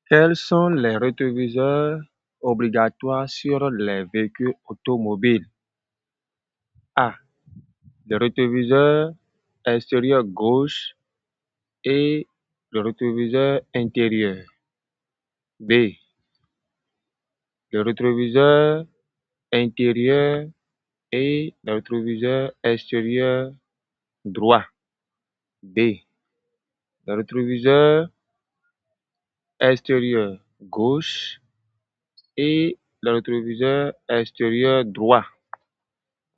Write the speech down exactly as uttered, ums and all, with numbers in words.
Quels sont les rétroviseurs obligatoires sur les véhicules automobiles? A. Le rétroviseur extérieur gauche et le rétroviseur intérieur. B. Le rétroviseur intérieur et le rétroviseur extérieur droit. B. Le rétroviseur extérieur gauche et le rétroviseur extérieur droit.